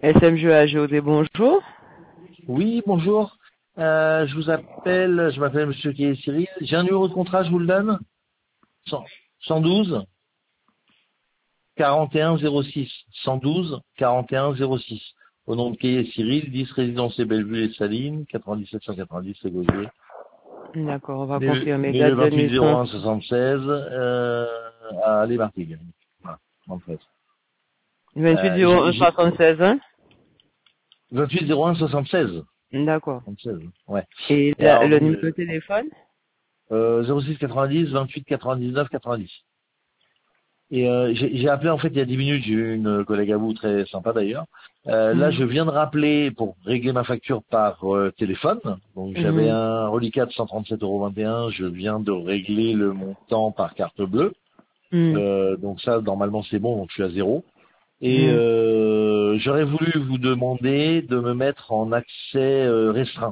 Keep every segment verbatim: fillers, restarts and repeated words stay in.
S M G A G O D, bonjour. Oui, bonjour. Euh, je vous appelle, je m'appelle Monsieur Kay Cyril. J'ai un numéro de contrat, je vous le donne. cent cent douze quarante et un zéro six. cent douze quarante et un zéro six. Au nom de Kay Cyril, dix résidence et Bellevue les Salines, quatre-vingt-dix-sept cent quatre-vingt-dix les Gauziers. D'accord, on va Né le, confirmer. né le Date de vingt-huit zéro naissance. un soixante-seize euh, à Les Martigues. Voilà, en fait. vingt-huit Euh, zéro j'ai, un j'ai, soixante-seize, hein? vingt-huit zéro un soixante-seize. D'accord. soixante-seize, ouais. Et Et la- alors, le donc, numéro de téléphone? euh, zéro six quatre-vingt-dix vingt-huit quatre-vingt-dix-neuf quatre-vingt-dix. Et euh, j'ai j'ai appelé en fait il y a dix minutes, j'ai eu une collègue à vous très sympa d'ailleurs. Euh, là Mhm. je viens de rappeler pour régler ma facture par euh, téléphone. Donc j'avais Mhm. un reliquat de cent trente-sept euros vingt et un, je viens de régler le montant par carte bleue. Mhm. Euh, donc ça normalement c'est bon, donc je suis à zéro. Et Mhm. euh, j'aurais voulu vous demander de me mettre en accès euh, restreint.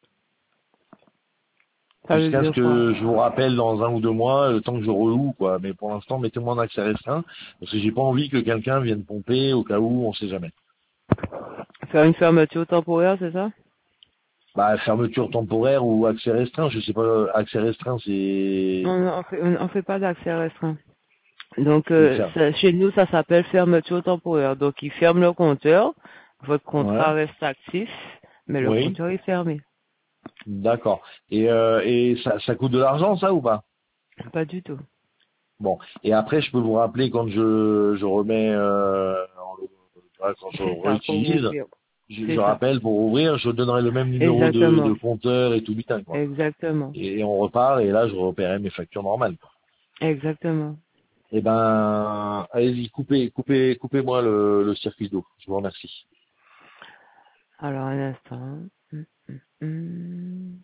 Ça veut Jusqu'à ce dire quoi? que je vous rappelle dans un ou deux mois, le temps que je reloue, quoi. Mais pour l'instant, mettez-moi en accès restreint, parce que j'ai pas envie que quelqu'un vienne pomper au cas où, on sait jamais. Faire une fermeture temporaire, c'est ça? Bah, fermeture temporaire ou accès restreint, je sais pas, accès restreint, c'est, Non, non, on fait, on on fait pas d'accès restreint. Donc, c'est euh, faire. ça- chez nous, ça s'appelle fermeture temporaire. Donc, il ferme le compteur, votre Ouais. contrat reste actif, mais le Oui. compteur est fermé. D'accord. Et, euh, et ça, ça coûte de l'argent, ça, ou pas? Pas du tout. Bon. Et après, je peux vous rappeler quand je, je remets, euh, en- voilà, quand je C'est ça, pour réutilise, ouvrir. je, je C'est ça. rappelle pour ouvrir, je donnerai le même numéro de, de Exactement. compteur et tout bitin, quoi. Exactement. Et on repart, et là, je repérais mes factures normales. Exactement. Eh ben, allez-y, coupez, coupez, coupez-moi le, le circuit d'eau. Je vous remercie. Alors, un instant. Hum, hum, hum.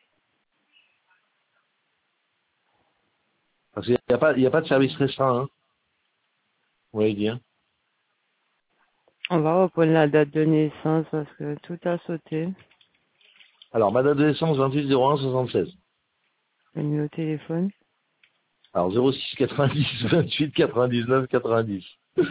Parce qu'il n'y a pas, il y a pas de service restreint, hein. Vous voyez bien. On va reprendre la date de naissance parce que tout a sauté. Alors, ma date de naissance, vingt-huit zéro un soixante-seize. Le numéro de téléphone. Alors, zéro six quatre-vingt-dix vingt-huit quatre-vingt-dix-neuf quatre-vingt-dix.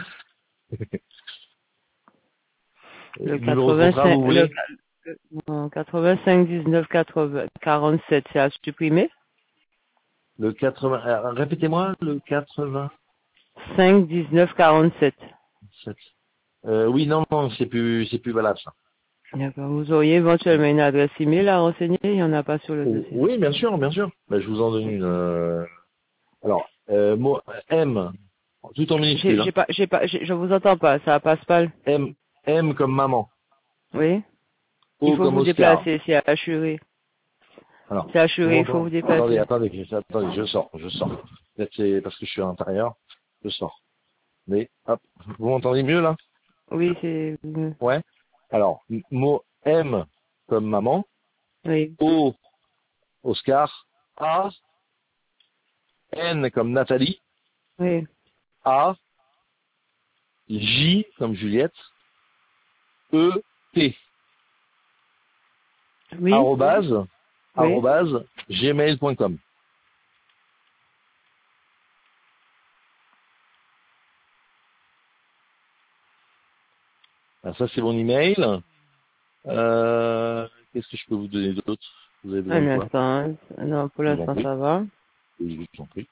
Le Numéro de contrat, vous quatre-vingt-cinq, le, voulez? le- non, quatre-vingt-cinq dix-neuf quatre-vingts quarante-sept, c'est à supprimer. Le quatre-vingts, euh, répétez-moi, le quatre-vingt-sept. cinq dix-neuf quarante-sept. Euh, oui, non, non, c'est plus, c'est plus valable, ça. D'accord. Vous auriez éventuellement une adresse email à renseigner. Il n'y en a pas sur le Oh, dossier. oui, bien sûr, bien sûr. Ben, je vous en donne une. euh, Alors, euh, mot M, tout en J'ai, minuscule, hein. j'ai pas, j'ai pas, j'ai- je vous entends pas. Ça passe pas. M, M comme maman. Oui. Il O faut comme vous Oscar. déplacer. C'est assuré. Alors, C'est vous assuré. Il faut m'entendez? vous Attendez, déplacer. attendez, je- attendez, je sors, je sors. Peut-être c'est parce que je suis à l'intérieur, je sors. Mais, hop, vous m'entendez mieux là? Oui, c'est. Ouais. Alors, m- mot M comme maman, Oui. O, Oscar, A, N comme Nathalie, Oui. A, J comme Juliette, E, T, Oui. arrobase, Oui. arrobase, gmail point com. Alors, ça c'est mon email. Euh, qu'est-ce que je peux vous donner d'autre? Vous avez besoin Un de quoi? instant. Non, pour Je vous en l'instant, prie. ça va. Je vous en prie.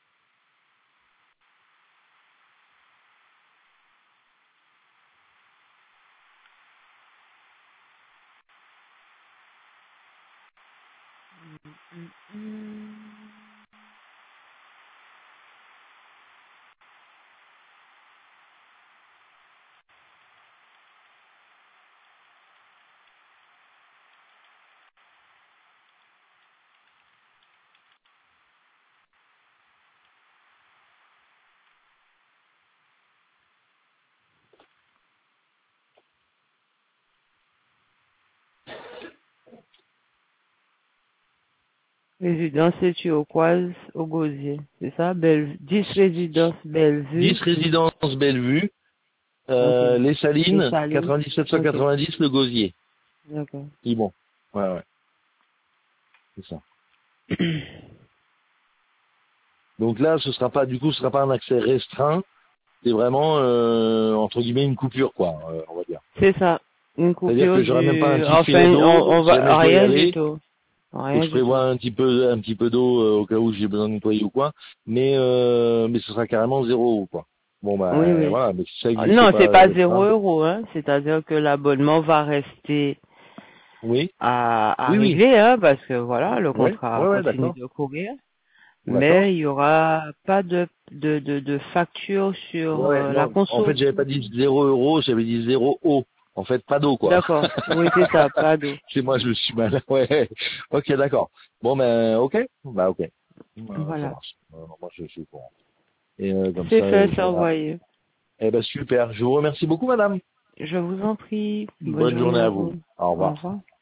Résidence turquoise au Gosier. C'est ça? Belle... dix résidence dix Bellevue. résidence Bellevue, Ok. euh, Les Les Salines, salines. quatre-vingt-dix-sept cent Ok. quatre-vingt-dix, Le Gosier. D'accord. C'est bon. Ouais, ouais, c'est ça. Donc là, ce sera pas, du coup, ce sera pas un accès restreint. c'est vraiment euh, entre guillemets une coupure, quoi, euh, on va dire. C'est ça. Une C'est-à-dire coupure que j'aurais même pas un du... ticket Enfin, d'eau, on, on si jamais va... je dois y Rien du aller. tout. Faut que Rien je du tout. prévoie un petit peu, un petit peu d'eau euh, au cas où j'ai besoin de nettoyer ou quoi. Mais, euh, mais ce sera carrément zéro euro, quoi. Bon, bah, Oui, oui. voilà. Mais si ça n'existe Non, pas, c'est pas euh, zéro ça. euro, hein. C'est-à-dire que l'abonnement va rester Oui. à, à Oui, oui. régler, hein, parce que voilà, le Oui. contrat Ouais, ouais, continue d'accord. de courir. D'accord. Mais il y aura pas de, de, de, de facture sur Ouais, euh, la non. En conso. fait, j'avais pas dit zéro euro, j'avais dit zéro eau. En fait, pas d'eau, quoi. D'accord. Oui, c'est ça, pas d'eau. C'est moi, je me suis mal. Ouais. Ok, d'accord. Bon, ben, ok. Bah, ok. Euh, ça Voilà. marche. Euh, moi, je suis au courant. Et euh, comme C'est ça, fait, euh, c'est voilà. envoyé. Eh ben, super. Je vous remercie beaucoup, madame. Je vous en prie. Bonne Bonne journée journée à à vous. vous. Au Au revoir. revoir.